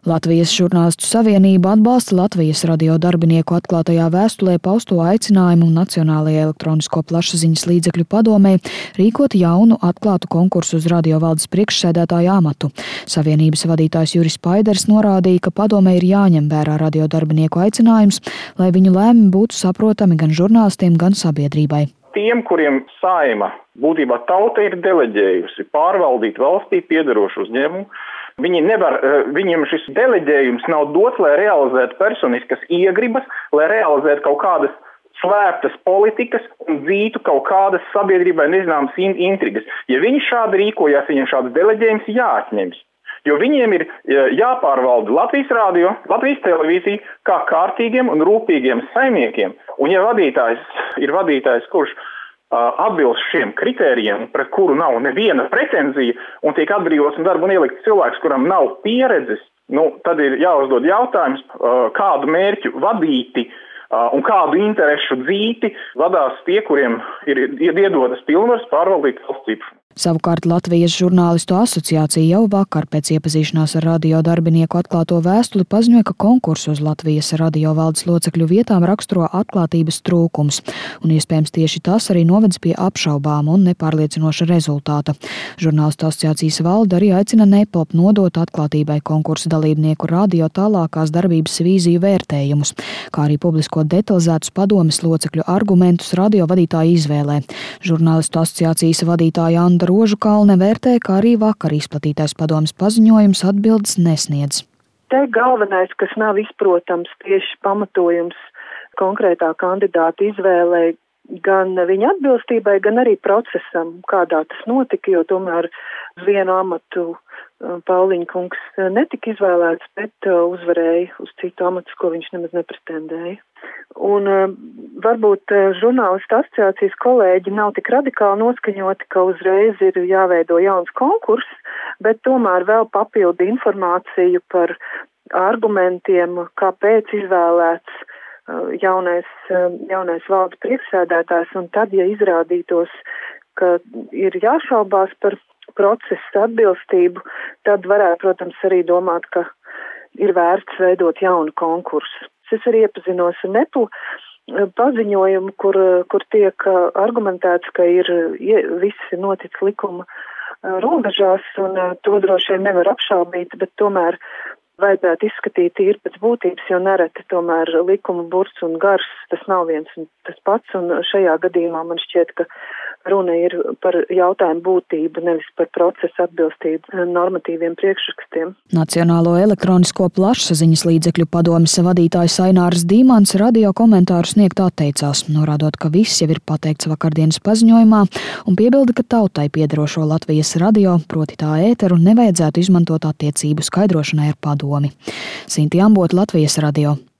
Latvijas žurnālistu savienība atbalsta Latvijas radio darbinieku atklātajā vēstulē pausto aicinājumu Nacionālajai elektronisko plašsaziņas līdzekļu padomei rīkot jaunu atklātu konkursu uz radiovaldes priekšsēdētāja amatu. Savienības vadītājs Juris Paiders norādīja, ka padomei ir jāņem vērā radio darbinieku aicinājums, lai viņu lēmumi būtu saprotami gan žurnālistiem, gan sabiedrībai. Tiem, kuriem Saeima, būtībā tauta ir deleģējusi pārvaldīt valstī piederošu uzņēmumu, viņiem šis deleģējums nav dots, lai realizētu personiskas iegribas, lai realizētu kaut kādas slēptas politikas un dzītu kaut kādas sabiedrībai nezināmas intrigas. Ja viņi šādi rīkojās, viņiem šāds deleģējums jāatņems. Jo viņiem ir jāpārvalda Latvijas radio, Latvijas televīzija kā kārtīgiem un rūpīgiem saimniekiem. Un ja vadītājs ir vadītājs, kurš atbilst šiem kritērijiem, pret kuru nav neviena pretenzija un tiek atbrīvots no darba un ielikts cilvēks, kuram nav pieredzes, tad ir jāuzdod jautājums, kādu mērķu vadīti un kādu interešu dzīti vadās tie, kuriem ir iedotas pilnvaras pārvaldīt valsts īpašumu. Savukārt Latvijas žurnālistu asociācija jau vakar pēc iepazīšanās ar radio darbinieku atklāto vēstuli paziņoja, ka konkursu uz Latvijas radio valdes locekļu vietām raksturo atklātības trūkums, un iespējams tieši tas arī novedis pie apšaubāma un nepārliecinoša rezultāta. Žurnālistu asociācijas valde arī aicina Nepop nodot atklātībai konkursu dalībnieku radio tālākās darbības vīziju vērtējumus, kā arī publiskot detalizētus padomes locekļu argumentus radio vadītāju izvēlē. Žurnālistu asociācijas vadītāja Rožukalne vērtē, kā arī vakar izplatītais padomes paziņojums atbildes nesniedz. Te galvenais, kas nav izprotams, tieši pamatojums konkrētā kandidāta izvēlei, gan viņa atbilstībai, gan arī procesam, kādā tas notika, jo tomēr uz vienu amatu Pauliņa kungs netika izvēlēts, bet uzvarēja uz citu amatu, ko viņš nemaz nepretendēja. Un varbūt žurnālistu asociācijas kolēģi nav tik radikāli noskaņoti, ka uzreiz ir jāveido jauns konkurss, bet tomēr vēl papildu informāciju par argumentiem, kāpēc izvēlēts jaunais valdes priekšsēdētājs, un tad, ja izrādītos, ka ir jāšaubās par procesu atbilstību, tad varētu, protams, arī domāt, ka ir vērts veidot jaunu konkursu. Es arī iepazinos ar Nepu paziņojumu, kur tiek argumentēts, ka viss ir noticis likuma robežās, un to droši vien nevar apšaubīt, bet tomēr vajadzētu izskatīt tīri pēc būtības, jo nereti tomēr likuma burts un gars tas nav viens un tas pats, un šajā gadījumā man šķiet, ka runa ir par jautājumu būtību, nevis par procesu atbilstību normatīviem priekšrakstiem. Nacionālo elektronisko plašsaziņas līdzekļu padomes vadītājs Ainārs Dīmans radio komentāru sniegt atteicās, norādot, ka viss jau ir pateikts vakardienas paziņojumā, un piebilda, ka tautai piederošo Latvijas radio, proti tā ēteru, nevajadzētu izmantot attiecību skaidrošanai ar padomi. Sinti Ambota, Latvijas radio.